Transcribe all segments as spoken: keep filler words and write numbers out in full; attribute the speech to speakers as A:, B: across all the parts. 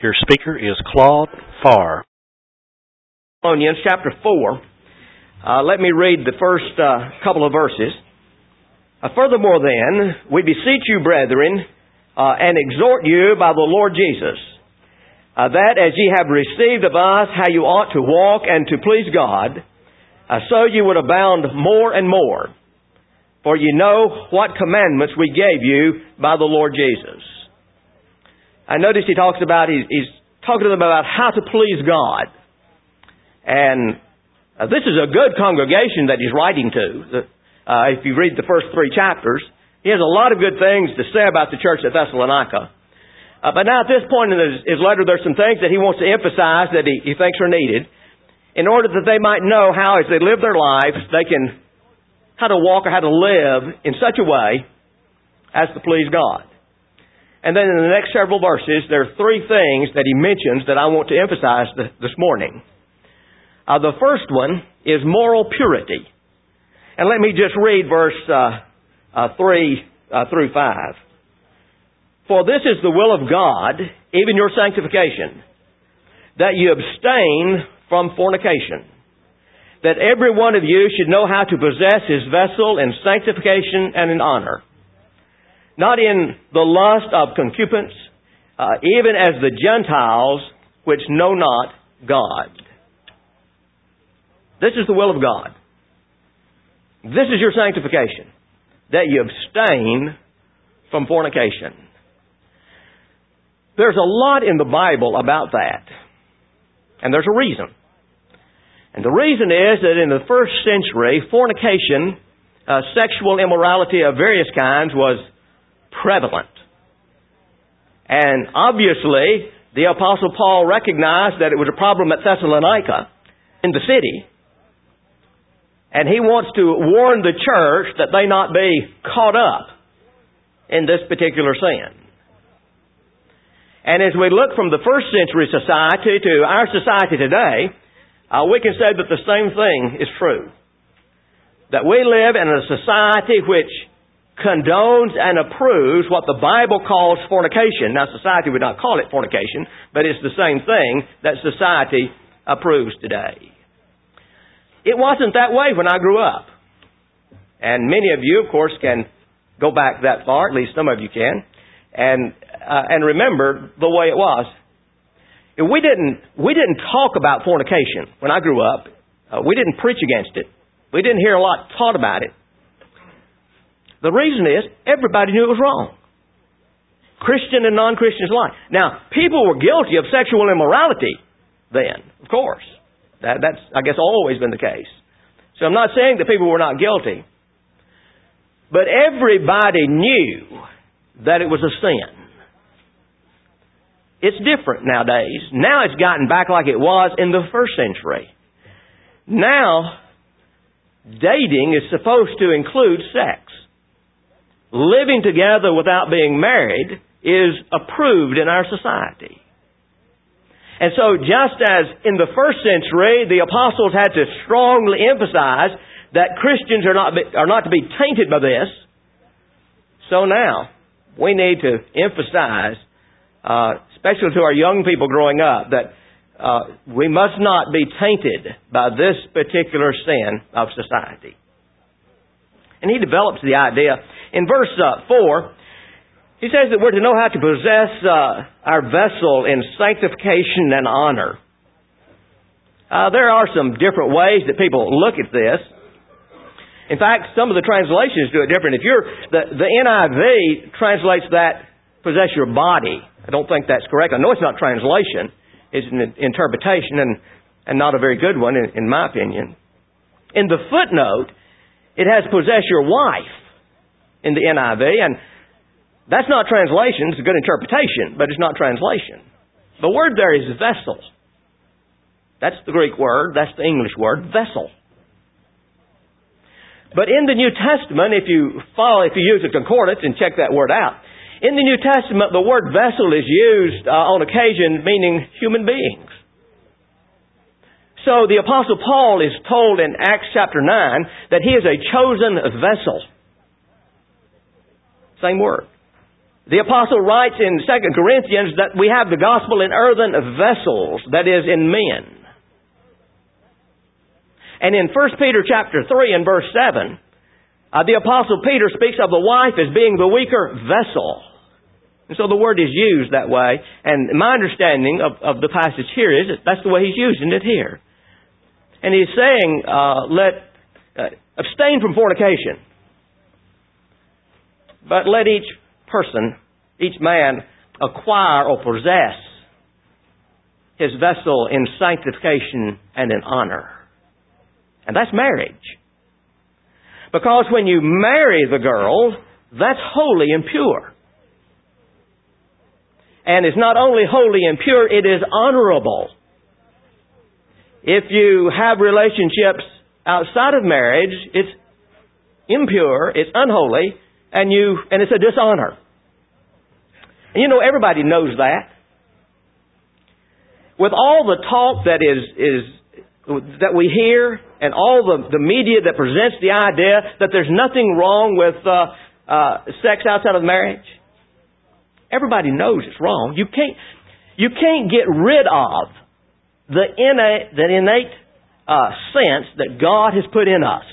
A: Your speaker is Claude Farr.
B: Thessalonians chapter four. Uh, let me read the first uh, couple of verses. Uh, Furthermore then, we beseech you, brethren, uh, and exhort you by the Lord Jesus, uh, that as ye have received of us how you ought to walk and to please God, uh, so you would abound more and more. For you know what commandments we gave you by the Lord Jesus. I noticed he talks about, he's, he's talking to them about how to please God. And uh, this is a good congregation that he's writing to. The, uh, if you read the first three chapters, he has a lot of good things to say about the church at Thessalonica. Uh, but now at this point in his, his letter, there's some things that he wants to emphasize that he, he thinks are needed in order that they might know how, as they live their lives, they can, how to walk or how to live in such a way as to please God. And then in the next several verses, there are three things that he mentions that I want to emphasize th- this morning. Uh, the first one is moral purity. And let me just read verse uh, uh, three uh, through five. For this is the will of God, even your sanctification, that you abstain from fornication, that every one of you should know how to possess his vessel in sanctification and in honor, not in the lust of concupiscence, uh, even as the Gentiles which know not God. This is the will of God. This is your sanctification, that you abstain from fornication. There's a lot in the Bible about that. And there's a reason. And the reason is that in the first century, fornication, uh, sexual immorality of various kinds was prevalent. And obviously, the Apostle Paul recognized that it was a problem at Thessalonica, in the city. And he wants to warn the church that they not be caught up in this particular sin. And as we look from the first century society to our society today, uh, we can say that the same thing is true. That we live in a society which condones and approves what the Bible calls fornication. Now, society would not call it fornication, but it's the same thing that society approves today. It wasn't that way when I grew up. And many of you, of course, can go back that far, at least some of you can, and uh, and remember the way it was. We didn't, we didn't talk about fornication when I grew up. Uh, we didn't preach against it. We didn't hear a lot taught about it. The reason is, everybody knew it was wrong. Christian and non-Christians alike. Now, people were guilty of sexual immorality then, of course. That, that's, I guess, always been the case. So I'm not saying that people were not guilty. But everybody knew that it was a sin. It's different nowadays. Now it's gotten back like it was in the first century. Now, dating is supposed to include sex. Living together without being married is approved in our society. And so just as in the first century, the apostles had to strongly emphasize that Christians are not, are not to be tainted by this, so now we need to emphasize, uh, especially to our young people growing up, that uh, we must not be tainted by this particular sin of society. And he develops the idea. In verse uh, four, he says that we're to know how to possess uh, our vessel in sanctification and honor. Uh, there are some different ways that people look at this. In fact, some of the translations do it different. If you're the, the N I V translates that possess your body. I don't think that's correct. I know it's not translation. It's an interpretation and, and not a very good one in, in my opinion. In the footnote, it has possess your wife in the N I V, and that's not translation. It's a good interpretation, but it's not translation. The word there is vessel. That's the Greek word. That's the English word, vessel. But in the New Testament, if you follow, if you use a concordance and check that word out, in the New Testament, the word vessel is used uh, on occasion meaning human beings. So the Apostle Paul is told in Acts chapter nine that he is a chosen vessel. Same word. The apostle writes in Second Corinthians that we have the gospel in earthen vessels, that is, in men. And in First Peter chapter three and verse seven, uh, the apostle Peter speaks of the wife as being the weaker vessel. And so the word is used that way. And my understanding of, of the passage here is that that's the way he's using it here. And he's saying, uh, let uh, abstain from fornication. But let each person, each man, acquire or possess his vessel in sanctification and in honor. And that's marriage. Because when you marry the girl, that's holy and pure. And it's not only holy and pure, it is honorable. If you have relationships outside of marriage, it's impure, it's unholy, and you and it's a dishonor. And you know, everybody knows that. With all the talk that is is that we hear, and all the, the media that presents the idea that there's nothing wrong with uh, uh, sex outside of marriage, everybody knows it's wrong. You can't you can't get rid of the innate the innate uh, sense that God has put in us.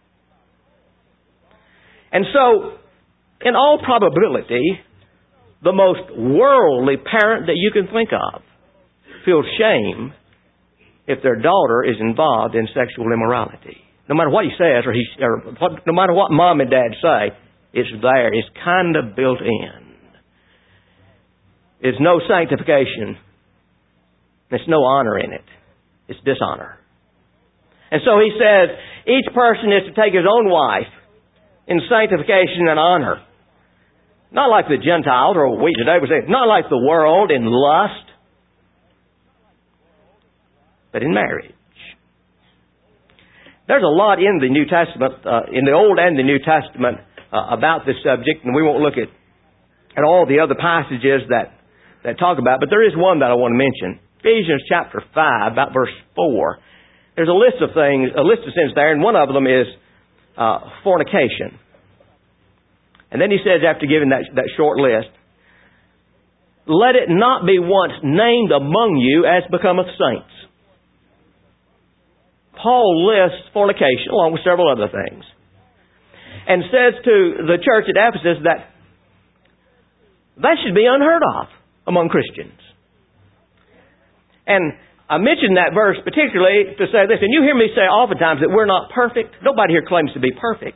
B: And so, in all probability, the most worldly parent that you can think of feels shame if their daughter is involved in sexual immorality. No matter what he says, or, he, or what, no matter what mom and dad say, it's there. It's kind of built in. There's no sanctification. There's no honor in it. It's dishonor. And so he says, each person is to take his own wife in sanctification and honor. Not like the Gentiles, or we today would say, not like the world in lust, but in marriage. There's a lot in the New Testament, uh, in the Old and the New Testament, uh, about this subject, and we won't look at, at all the other passages that, that talk about it, but there is one that I want to mention. Ephesians chapter five, about verse four. There's a list of things, a list of sins there, and one of them is uh, fornication. And then he says, after giving that, that short list, let it not be once named among you as becometh saints. Paul lists fornication along with several other things. And says to the church at Ephesus that that should be unheard of among Christians. And I mention that verse particularly to say this, and you hear me say oftentimes that we're not perfect. Nobody here claims to be perfect.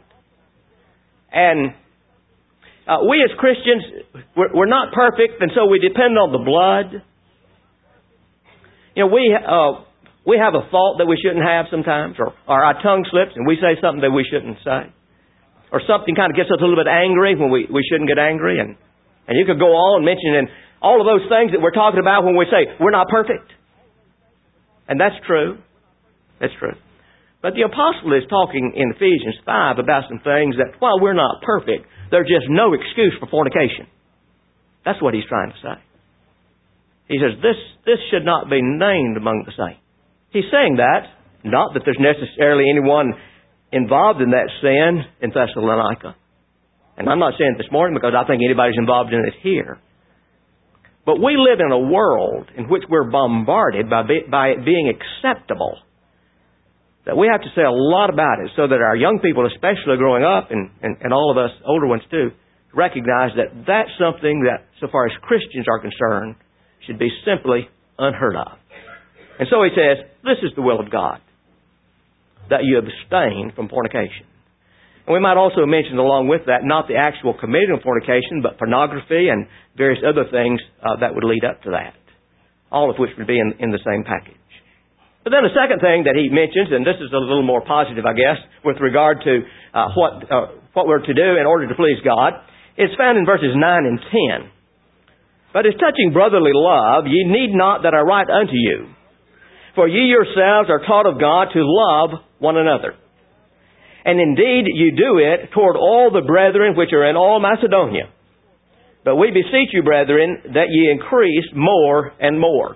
B: And Uh, we as Christians, we're, we're not perfect, and so we depend on the blood. You know, we uh, we have a fault that we shouldn't have sometimes, or, or our tongue slips and we say something that we shouldn't say. Or something kind of gets us a little bit angry when we, we shouldn't get angry. And, and you could go on mentioning all of those things that we're talking about when we say, we're not perfect. And that's true. That's true. But the apostle is talking in Ephesians five about some things that, while we're not perfect, there's just no excuse for fornication. That's what he's trying to say. He says, this, this should not be named among the saints. He's saying that, not that there's necessarily anyone involved in that sin in Thessalonica. And I'm not saying it this morning because I think anybody's involved in it here. But we live in a world in which we're bombarded by, be, by it being acceptable. That we have to say a lot about it so that our young people, especially growing up, and, and, and all of us older ones too, recognize that that's something that, so far as Christians are concerned, should be simply unheard of. And so he says, this is the will of God, that you abstain from fornication. And we might also mention along with that, not the actual committing of fornication, but pornography and various other things uh, that would lead up to that. All of which would be in, in the same package. But then the second thing that he mentions, and this is a little more positive, I guess, with regard to uh, what uh, what we're to do in order to please God, is found in verses nine and ten. But as touching brotherly love, ye need not that I write unto you. For ye yourselves are taught of God to love one another. And indeed you do it toward all the brethren which are in all Macedonia. But we beseech you, brethren, that ye increase more and more.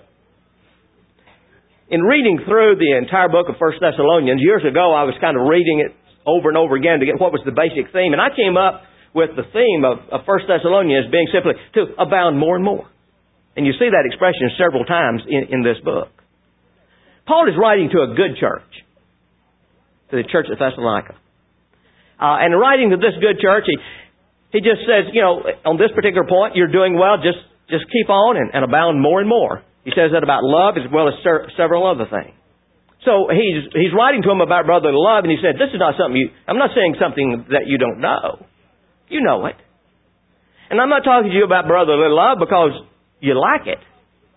B: In reading through the entire book of First Thessalonians, years ago I was kind of reading it over and over again to get what was the basic theme. And I came up with the theme of, of First Thessalonians being simply to abound more and more. And you see that expression several times in, in this book. Paul is writing to a good church, to the church at Thessalonica. Uh, and writing to this good church, he, he just says, you know, on this particular point, you're doing well, just, just keep on and, and abound more and more. He says that about love as well as ser- several other things. So he's, he's writing to them about brotherly love, and he said, this is not something you, I'm not saying something that you don't know. You know it. And I'm not talking to you about brotherly love because you like it.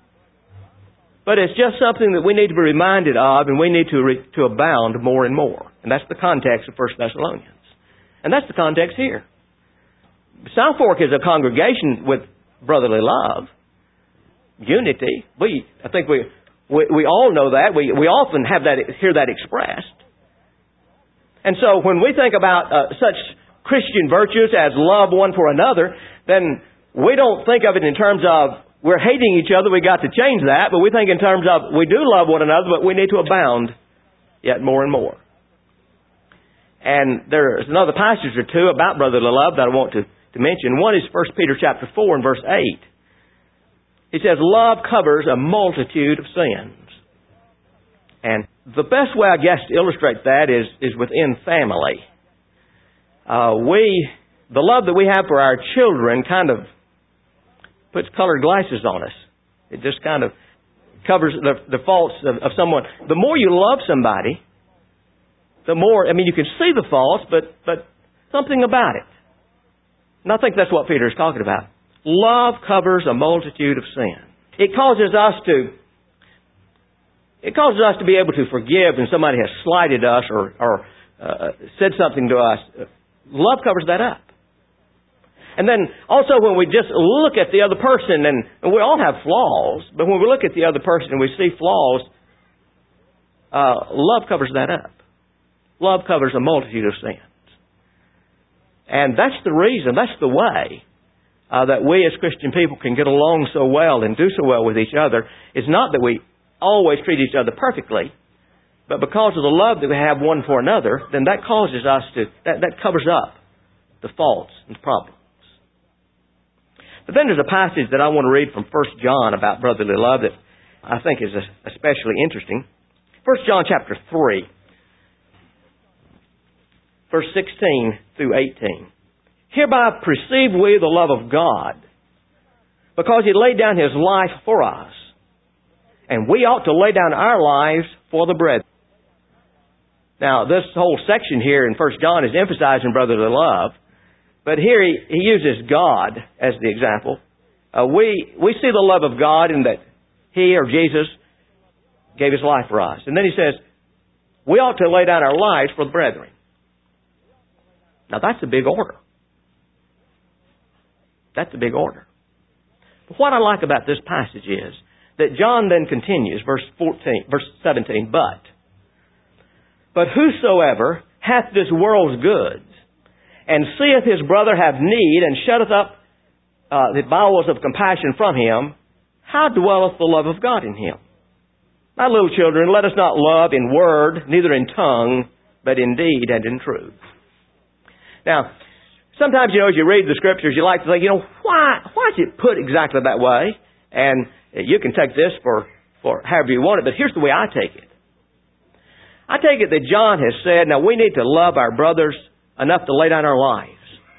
B: But it's just something that we need to be reminded of, and we need to re, to abound more and more. And that's the context of First Thessalonians. And that's the context here. South Fork is a congregation with brotherly love, unity. We, I think we, we, we all know that. We, we often have that, hear that expressed. And so when we think about uh, such Christian virtues as love one for another, then we don't think of it in terms of we're hating each other, we got to change that, but we think in terms of we do love one another, but we need to abound yet more and more. And there's another passage or two about brotherly love that I want to, to mention. One is First Peter chapter four and verse eight. It says, love covers a multitude of sins. And the best way, I guess, to illustrate that is, is within family. Uh, we, the love that we have for our children kind of puts colored glasses on us. It just kind of covers the, the faults of, of someone. The more you love somebody, the more, I mean, you can see the faults, but, but something about it. And I think that's what Peter is talking about. Love covers a multitude of sin. It causes us to, it causes us to be able to forgive when somebody has slighted us or, or uh, said something to us. Love covers that up. And then also when we just look at the other person, and, and we all have flaws, but when we look at the other person and we see flaws, uh, love covers that up. Love covers a multitude of sins. And that's the reason, that's the way uh, that we as Christian people can get along so well and do so well with each other. Is not that we always treat each other perfectly, but because of the love that we have one for another, then that causes us to, that, that covers up the faults and problems. But then there's a passage that I want to read from First John about brotherly love that I think is especially interesting. First John chapter three. Verse sixteen through eighteen. Hereby perceive we the love of God, because He laid down His life for us, and we ought to lay down our lives for the brethren. Now, this whole section here in First John is emphasizing brotherly love, but here he, he uses God as the example. Uh, we we see the love of God in that He, or Jesus, gave His life for us. And then he says, we ought to lay down our lives for the brethren. Now that's a big order. That's a big order. But what I like about this passage is that John then continues, verse fourteen, verse seventeen, but, but whosoever hath this world's goods, and seeth his brother have need, and shutteth up uh, the bowels of compassion from him, how dwelleth the love of God in him? My little children, let us not love in word, neither in tongue, but in deed and in truth. Now, sometimes, you know, as you read the Scriptures, you like to think, you know, why why is it put exactly that way? And you can take this for, for however you want it, but here's the way I take it. I take it that John has said, now we need to love our brothers enough to lay down our lives.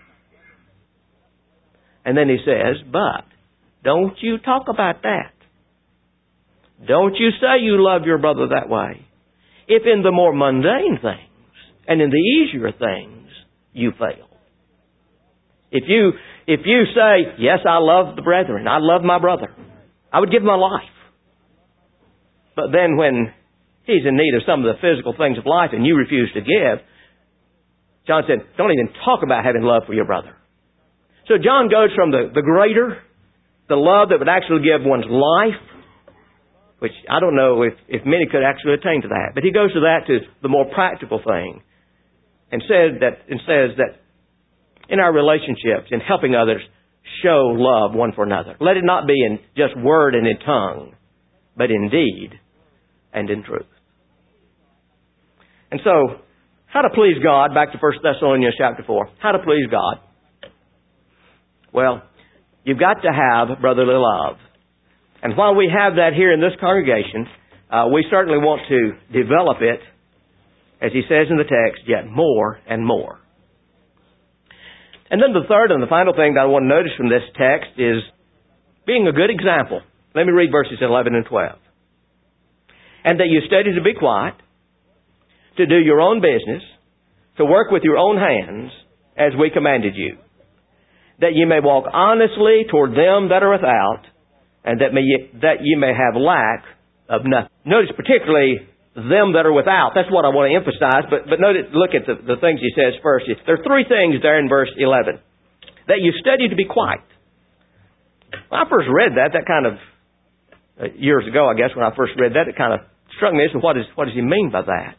B: And then he says, but don't you talk about that. Don't you say you love your brother that way. If in the more mundane things and in the easier things, you fail. If you, if you say, yes, I love the brethren, I love my brother, I would give my life. But then when he's in need of some of the physical things of life and you refuse to give, John said, don't even talk about having love for your brother. So John goes from the, the greater, the love that would actually give one's life, which I don't know if, if many could actually attain to that, but he goes to that to the more practical thing. And said that and says that in our relationships, in helping others, show love one for another. Let it not be in just word and in tongue, but in deed and in truth. And so, how to please God, back to First Thessalonians chapter four. How to please God. Well, you've got to have brotherly love. And while we have that here in this congregation, uh, we certainly want to develop it, as he says in the text, yet more and more. And then the third and the final thing that I want to notice from this text is being a good example. Let me read verses eleven and twelve. And that you study to be quiet, to do your own business, to work with your own hands, as we commanded you, that you may walk honestly toward them that are without, and that may that you may have lack of nothing. Notice particularly them that are without. That's what I want to emphasize. But but notice, look at the, the things he says first. There are three things there in verse eleven. That you study to be quiet. When I first read that, that kind of, uh, years ago, I guess, when I first read that, it kind of struck me as to what, is, what does he mean by that?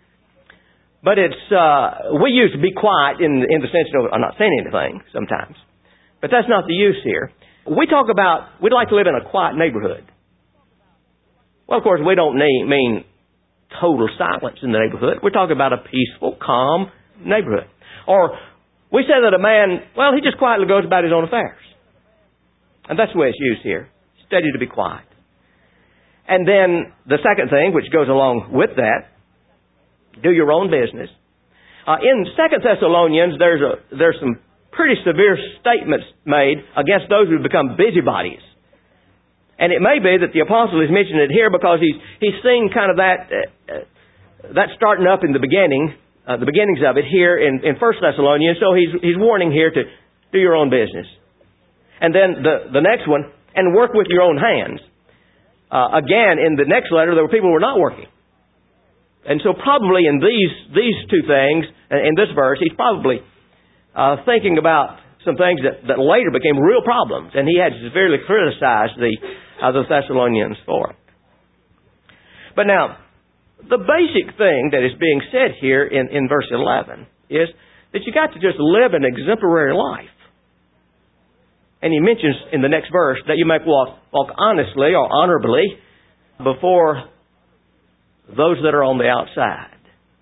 B: But it's, uh, we use to be quiet in, in the sense of, I'm not saying anything sometimes. But that's not the use here. We talk about, we'd like to live in a quiet neighborhood. Well, of course, we don't need, mean total silence in the neighborhood. We're talking about a peaceful, calm neighborhood. Or we say that a man, well, he just quietly goes about his own affairs. And that's the way it's used here. Study to be quiet. And then the second thing, which goes along with that, do your own business. Uh, in Second Thessalonians, there's a there's some pretty severe statements made against those who become busybodies. And it may be that the apostle is mentioning it here because he's he's seen kind of that uh, that starting up in the beginning, uh, the beginnings of it here in, in First Thessalonians. So he's he's warning here to do your own business. And then the the next one, and work with your own hands. Uh, again, in the next letter, there were people who were not working. And so probably in these these two things, in this verse, he's probably uh, thinking about some things that, that later became real problems. And he had severely criticized the, uh, the Thessalonians for it. But now, the basic thing that is being said here in, in verse eleven is that you got to just live an exemplary life. And he mentions in the next verse that you may walk, walk honestly or honorably before those that are on the outside.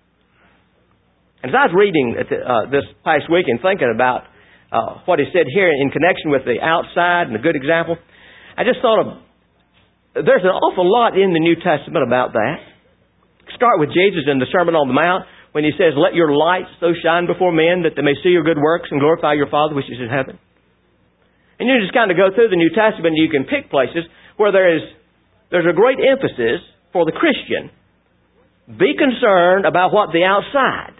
B: And as I was reading uh, this past week and thinking about uh, what he said here in connection with the outside and the good example, I just thought of, there's an awful lot in the New Testament about that. Start with Jesus in the Sermon on the Mount when he says, let your light so shine before men that they may see your good works and glorify your Father which is in heaven. And you just kind of go through the New Testament and you can pick places where there is there's a great emphasis for the Christian. Be concerned about what the outside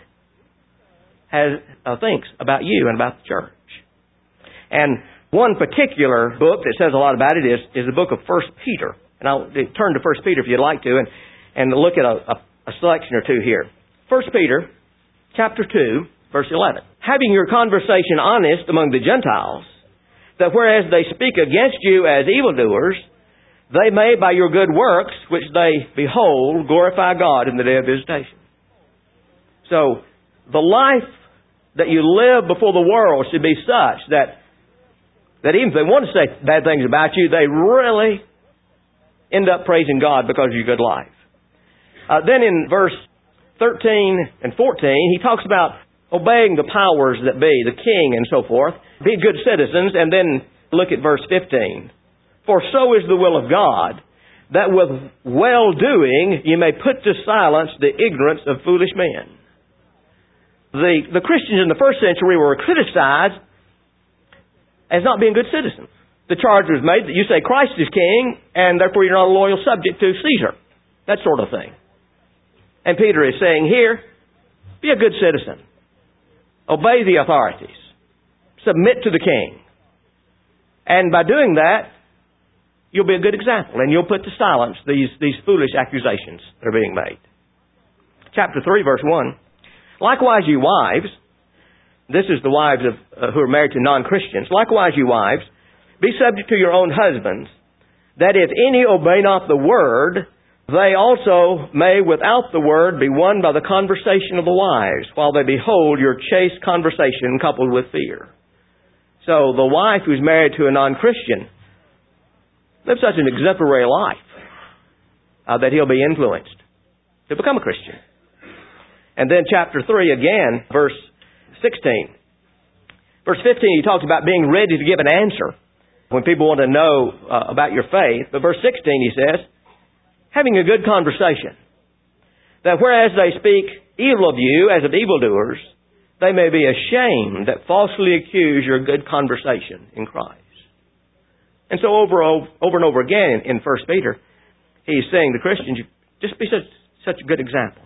B: has uh, thinks about you and about the church. And one particular book that says a lot about it is, is the book of First Peter. And I'll turn to First Peter if you'd like to and, and look at a, a, a selection or two here. First Peter chapter two, verse eleven. Having your conversation honest among the Gentiles, that whereas they speak against you as evildoers, they may by your good works, which they behold, glorify God in the day of visitation. So, the life that you live before the world should be such that, that even if they want to say bad things about you, they really end up praising God because of your good life. Uh, then in verse thirteen and fourteen, he talks about obeying the powers that be, the king and so forth. Be good citizens, and then look at verse fifteen. For so is the will of God, that with well-doing you may put to silence the ignorance of foolish men. The, the Christians in the first century were criticized as not being good citizens. The charge was made that you say Christ is king, and therefore you're not a loyal subject to Caesar. That sort of thing. And Peter is saying here, be a good citizen. Obey the authorities. Submit to the king. And by doing that, you'll be a good example. And you'll put to silence these, these foolish accusations that are being made. Chapter three, verse one. Likewise, you wives, this is the wives of uh, who are married to non-Christians. Likewise, you wives, be subject to your own husbands, that if any obey not the word, they also may without the word be won by the conversation of the wives, while they behold your chaste conversation coupled with fear. So the wife who's married to a non-Christian lives such an exemplary life uh, that he'll be influenced to become a Christian. And then chapter three again, verse sixteen. Verse fifteen, he talks about being ready to give an answer when people want to know uh, about your faith. But verse sixteen, he says, having a good conversation, that whereas they speak evil of you as of evildoers, they may be ashamed that falsely accuse your good conversation in Christ. And so over, over and over again in First Peter, he's saying to Christians, just be such, such a good example.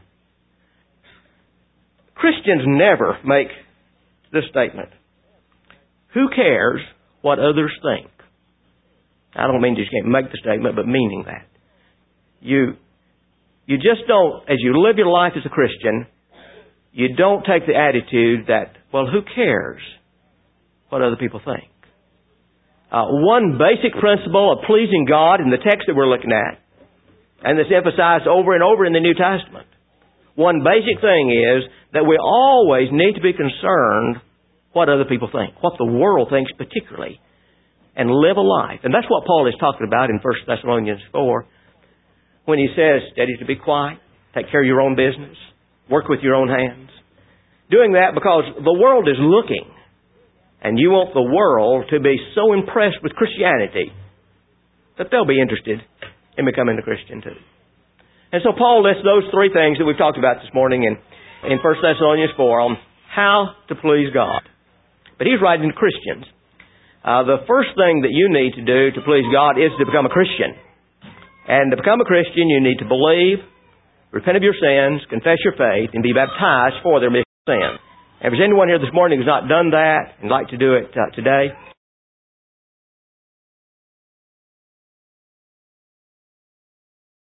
B: Christians never make this statement, who cares what others think? I don't mean just can't make the statement, but meaning that. You, you just don't, as you live your life as a Christian, you don't take the attitude that, well, who cares what other people think? Uh, one basic principle of pleasing God in the text that we're looking at, and that's emphasized over and over in the New Testament, one basic thing is that we always need to be concerned what other people think, what the world thinks particularly, and live a life. And that's what Paul is talking about in First Thessalonians four, when he says, study to be quiet, take care of your own business, work with your own hands. Doing that because the world is looking, and you want the world to be so impressed with Christianity that they'll be interested in becoming a Christian too. And so Paul lists those three things that we've talked about this morning in, in First Thessalonians four on how to please God. But he's writing to Christians. Uh, the first thing that you need to do to please God is to become a Christian. And to become a Christian, you need to believe, repent of your sins, confess your faith, and be baptized for their remission of sin. If there's anyone here this morning who's not done that and like to do it uh, today,